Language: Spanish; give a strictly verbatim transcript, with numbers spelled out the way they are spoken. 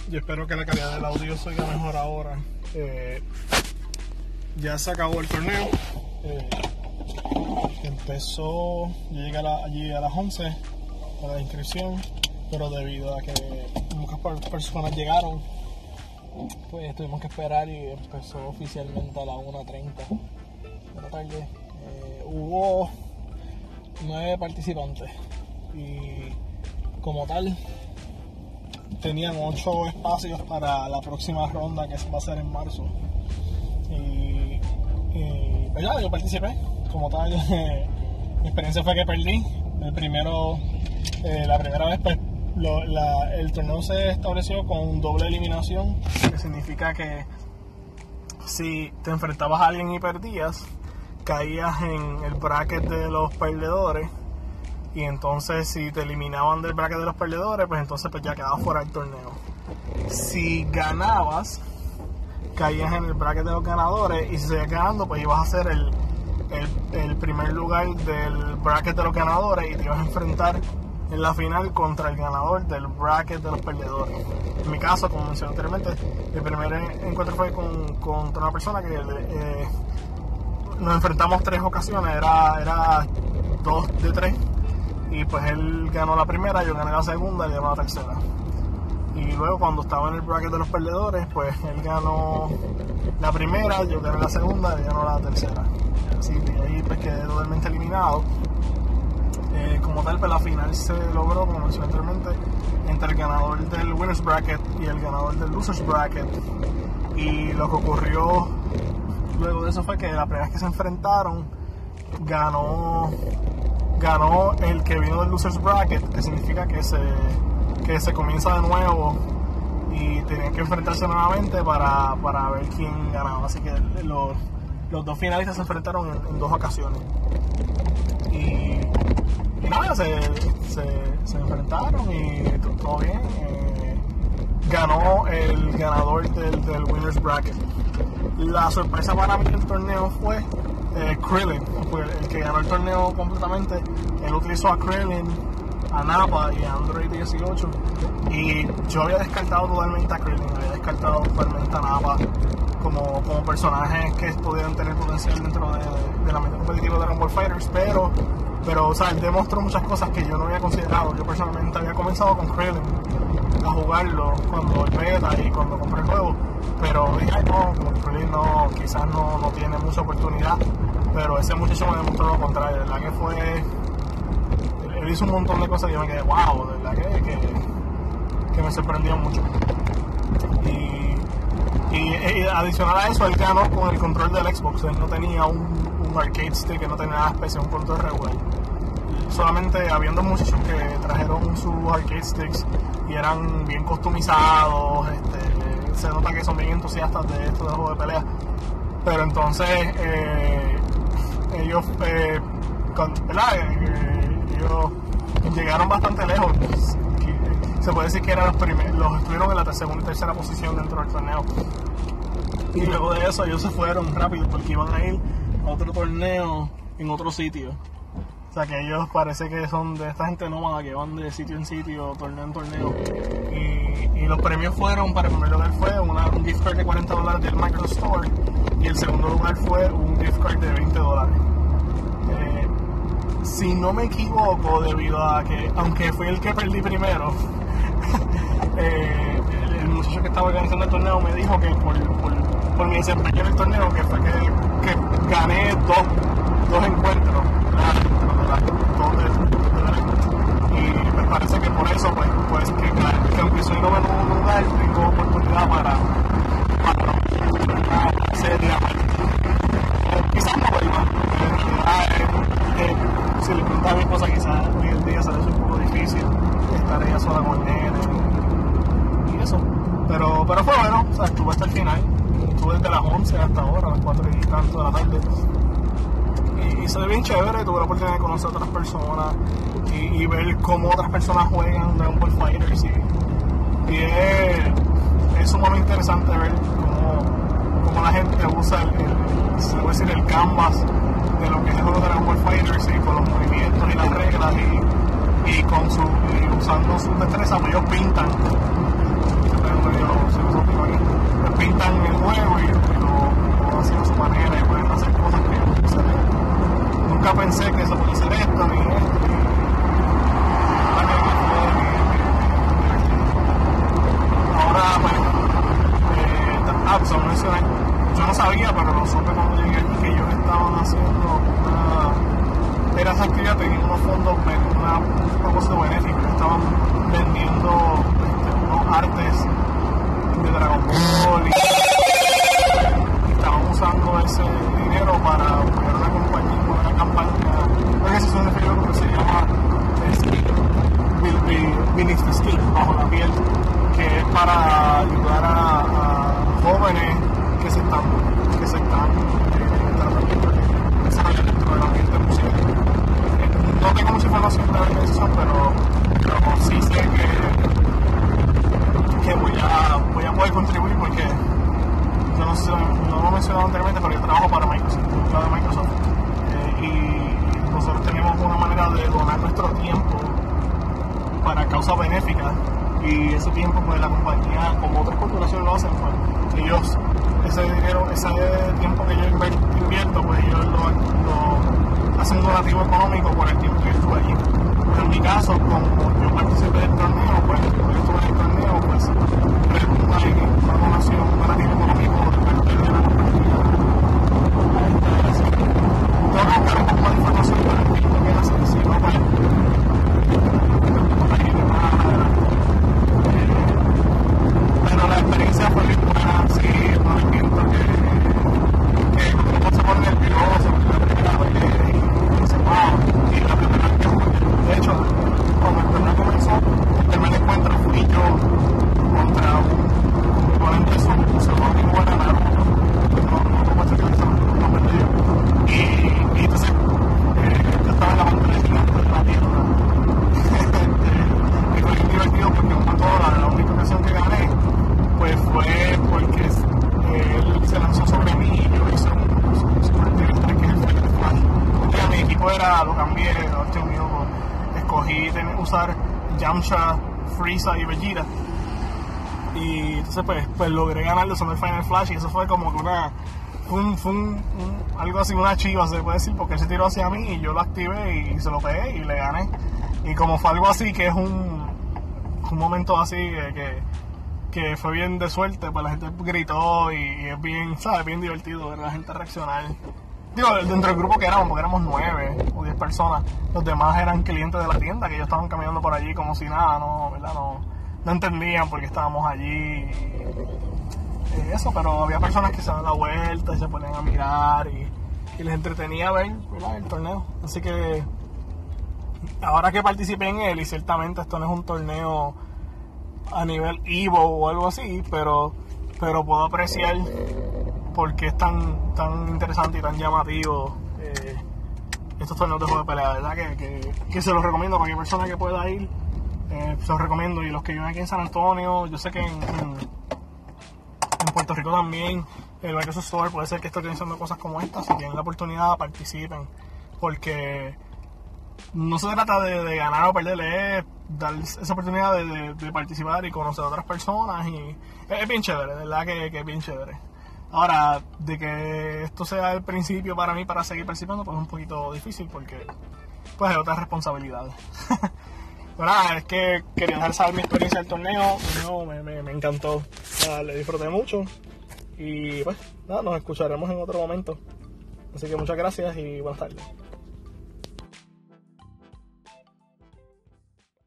Yo espero que la calidad del audio sea mejor ahora. Eh, ya se acabó el torneo. Eh, empezó, yo llegué a la, allí a las once a la inscripción, pero debido a que muchas personas llegaron, pues tuvimos que esperar y empezó oficialmente a las una treinta de la tarde. Eh, hubo nueve participantes y como tal tenían ocho espacios para la próxima ronda que va a ser en marzo. Y, y pues ya, yo participé. Como tal, eh, mi experiencia fue que perdí. El primero, eh, la primera vez, pues, lo, la, el torneo se estableció con doble eliminación, que significa que si te enfrentabas a alguien y perdías, caías en el bracket de los perdedores. Y entonces si te eliminaban del bracket de los perdedores, pues entonces pues ya quedabas fuera del torneo. Si ganabas, caías en el bracket de los ganadores, y si seguías ganando, pues ibas a ser el, el, el primer lugar del bracket de los ganadores y te ibas a enfrentar en la final contra el ganador del bracket de los perdedores. En mi caso, como mencioné anteriormente, el primer encuentro fue con, contra una persona que eh, nos enfrentamos tres ocasiones, era, era dos de tres. Y pues él ganó la primera, yo gané la segunda y él ganó la tercera. Y luego cuando estaba en el bracket de los perdedores, pues él ganó la primera, yo gané la segunda y él ganó la tercera. Así que ahí pues quedé totalmente eliminado. Eh, como tal, pues la final se logró, como mencioné anteriormente, entre el ganador del Winners Bracket y el ganador del Losers Bracket. Y lo que ocurrió luego de eso fue que la primera vez que se enfrentaron, ganó... ganó el que vino del Losers Bracket, que significa que se, que se comienza de nuevo y tenían que enfrentarse nuevamente para, para ver quién ganaba. Así que los, los dos finalistas se enfrentaron en, en dos ocasiones. Y, y nada, se, se, se enfrentaron y todo bien. Eh, ganó el ganador del, del Winners Bracket. La sorpresa para mí del torneo fue Eh, Krillin, fue el que ganó el torneo completamente. Él utilizó a Krillin, a Nappa y a Android dieciocho, y yo había descartado totalmente a Krillin, había descartado totalmente a Nappa como, como personajes que pudieran tener potencial dentro de, de, de la mente competitiva de Dragon Ball FighterZ, pero, pero o sea, él demostró muchas cosas que yo no había considerado. Yo personalmente había comenzado con Krillin a jugarlo cuando el beta y cuando compré el juego, pero dije, no, como Krillin no, quizás no, no tiene mucha oportunidad, pero ese muchacho me demostró lo contrario. De verdad que fue, él hizo un montón de cosas y yo me quedé, wow, de verdad que, que, que me sorprendió mucho. Y, y, y adicional a eso, él ganó con el control del Xbox. Él no tenía un, un arcade stick, él no tenía nada especial, un control regular. Solamente habiendo muchachos que trajeron sus arcade sticks y eran bien customizados, este, se nota que son bien entusiastas de esto de juego de pelea. Pero entonces eh, ellos, eh, con, ¿verdad? Eh, ellos llegaron bastante lejos. Se puede decir que eran los primeros, los estuvieron en la segunda y tercera posición dentro del torneo. Y luego de eso ellos se fueron rápido porque iban a ir a otro torneo en otro sitio. O sea que ellos parece que son de esta gente nómada que van de sitio en sitio, torneo en torneo. Y, y los premios fueron, para el primer lugar fue una, un gift card de cuarenta dólares del Microsoft Store, y el segundo lugar fue un gift card de veinte dólares. Eh, si no me equivoco, debido a que, aunque fui el que perdí primero, eh, el, el muchacho que estaba organizando el torneo me dijo que por, por, por mi desempeño en el torneo, que fue que, que gané dos, dos encuentros, y me parece que por eso pues, pues que, que aunque soy noveno en un lugar, tengo oportunidad para para hacer la quizás no vuelva, eh, si le preguntaba a mi esposa, quizás hoy en día se le hace un poco difícil estar ella sola con el nene y eso, pero, pero fue bueno. O sea, estuve hasta el final, estuve desde las once hasta ahora, las cuatro y tanto de la tarde. Y se ve bien chévere, tuve la oportunidad de conocer a otras personas y, y ver cómo otras personas juegan Dragon Ball FighterZ. Y, y es, es sumamente interesante ver cómo, cómo la gente usa el, el, se puede decir, el canvas de lo que es el juego de Dragon Ball FighterZ, y con los movimientos y las reglas, y, y, con su, y usando sus destrezas, pues ellos pintan. medio filosófico aquí. Pues pintan el juego y lo, lo hacen a su manera y pueden hacer cosas que no se ven. Nunca pensé que eso podía ser esto ni esto. Ahora, pues, eh, Abson mencioné, yo no sabía, pero lo supe cuando llegué aquí que ellos estaban haciendo una. Era esa actividad, tenían unos fondos, una, un propósito benéfico, estaban vendiendo este, unos artes de Dragon Ball y, y estaban usando ese dinero para apoyar una compañía, una campaña, una organización de periódico que se llama Beneath the Skin, bajo la piel, que es para ayudar a, a jóvenes que se están que se están eh, tratando de desarrollar dentro del ambiente musical. Eh, no tengo mucha información de la organización, pero, pero sí sé que, que voy, a, voy a poder contribuir porque yo no sé, no lo he mencionado anteriormente, pero yo trabajo para Microsoft, de Microsoft eh, y nosotros tenemos una manera de donar nuestro tiempo para causas benéficas. Y ese tiempo, pues la compañía, como otras corporaciones lo hacen, pues ellos, ese dinero, ese tiempo que yo invierto, pues ellos lo, lo hacen un donativo económico por el tiempo que yo estuve allí. Pues en mi caso, como yo participé del torneo, pues como yo estuve en el torneo, pues redunda en una donación, un donativo económico de parte de la compañía. Tengo que buscar un poco más de información para el tiempo que hacen, si no, pues pero la experiencia fue bien buena, sí, no entiendo que, que cuando uno se pone nervioso, la primera vez y se va, y la primera vez que de hecho, cuando el torneo comenzó, el primer encuentro fui yo contra un oponente pseudónimo buena Naruto, no, no, no pasa que no perdí yo, y, y entonces eh, yo estaba en la pantalla gigante de la tienda, y fue bien divertido porque un momento la, la única ocasión que gané pues fue porque eh, él se lanzó sobre mí y yo hice un super triple que es el Final Flash. Entonces mi equipo era, lo cambié, lo último mío, escogí tener, usar Yamcha, Frieza y Vegeta. Y entonces pues, pues logré ganarle usando el Final Flash y eso fue como que una, fue, un, fue un, un, algo así, una chiva se puede decir, porque él se tiró hacia mí y yo lo activé y se lo pegué y le gané. Y como fue algo así que es un, un momento así que, que que fue bien de suerte, pues la gente gritó y, y es bien, ¿sabes? Bien divertido ver a la gente reaccionar. Digo, dentro del grupo que éramos, porque éramos nueve o diez personas, los demás eran clientes de la tienda, que ellos estaban caminando por allí como si nada, no, ¿verdad? No, no entendían por qué estábamos allí y, y eso, pero había personas que se daban la vuelta y se ponían a mirar y, y les entretenía ver, ¿verdad? El torneo. Así que ahora que participé en él, y ciertamente esto no es un torneo a nivel Evo o algo así, pero pero puedo apreciar por qué es tan, tan interesante y tan llamativo eh, estos torneos de juego de pelea, ¿verdad? Que, que, que se los recomiendo a cualquier persona que pueda ir, eh, se los recomiendo. Y los que viven aquí en San Antonio, yo sé que en, en, en Puerto Rico también el Microsoft Store puede ser que esté organizando cosas como estas. Si tienen la oportunidad, participen, porque no se trata de, de ganar o perder, es dar esa oportunidad de, de, de participar y conocer a otras personas, y es, es bien chévere, de verdad que, que es bien chévere. Ahora, de que esto sea el principio para mí para seguir participando, pues es un poquito difícil porque pues hay otras responsabilidades. Pero nada, es que quería dejar saber mi experiencia del torneo, no, me, me, me encantó, nada, le disfruté mucho y pues nada, nos escucharemos en otro momento. Así que muchas gracias y buenas tardes.